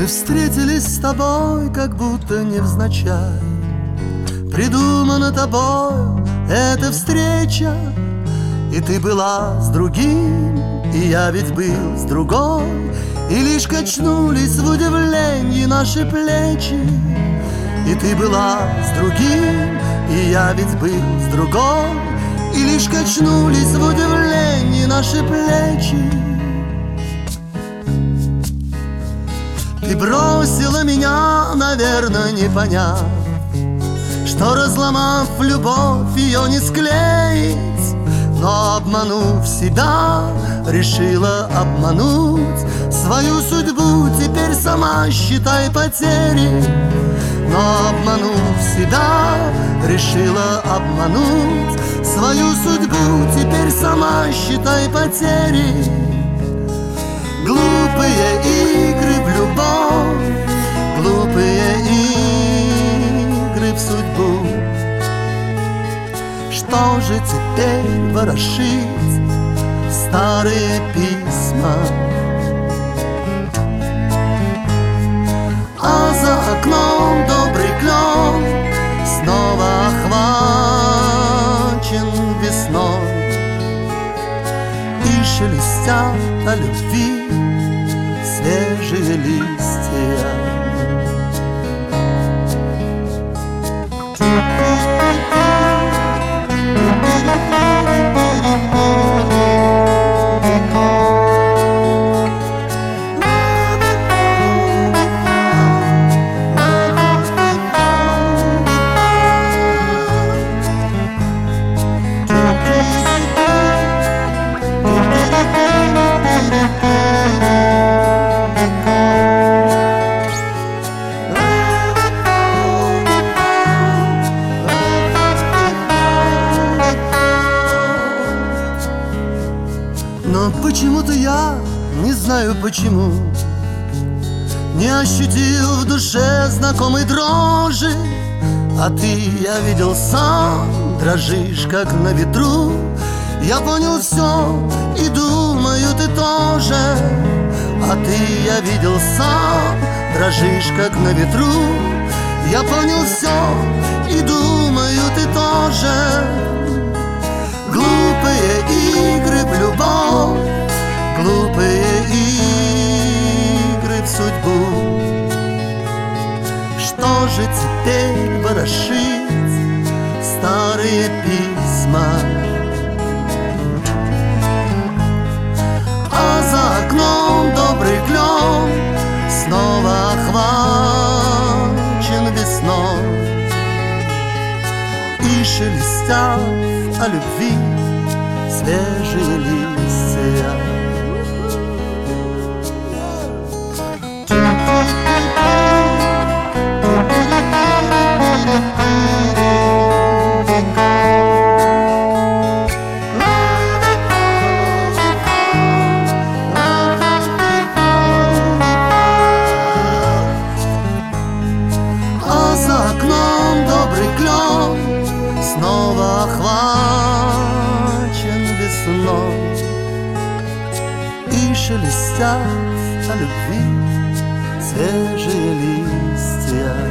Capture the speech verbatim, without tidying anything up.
встретились с тобой, как будто невзначай. Придумана тобой эта встреча, и ты была с другим, и я ведь был с другой. И лишь качнулись в удивлении наши плечи, и ты была с другим, и я ведь был с другой. И лишь качнулись в удивлении наши плечи. Ты бросила меня, наверное, не поняв, что, разломав любовь, ее не склеить. Но, обманув себя, решила обмануть свою судьбу, теперь сама считай потери. Но, обманув себя, решила обмануть свою судьбу, теперь сама считай потери. Глупые игры в любовь, глупые игры в судьбу. Что же теперь ворошить старые письма? А за окном добрый клен снова охвачен весной, и шелестят о любви свежие листья. Но почему-то я, не знаю почему, не ощутил в душе знакомой дрожи. А ты, я видел сам, дрожишь, как на ветру. Я понял все и думаю, ты тоже. А ты, я видел сам, дрожишь, как на ветру. Я понял все и думаю, ты тоже. Глупые игры в любовь, глупые игры в судьбу. Что же теперь ворошить старые письма? А за окном добрый клен снова охвачен весной, и шелестят о любви свежие листья. А за окном добрый клен снова охвачен весной, и шелестят о любви свежие листья.